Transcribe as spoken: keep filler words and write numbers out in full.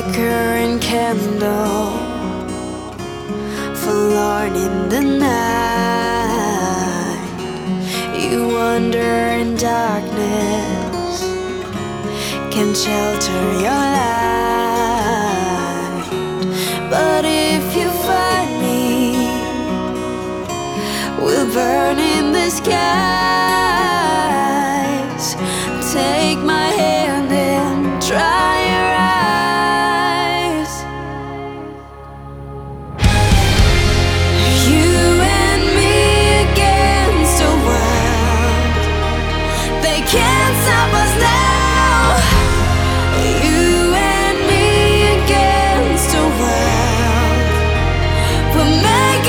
flickering candle, forlorn in the night. You wander in darkness, can shelter your light. But if you find me, we'll burn in the sky.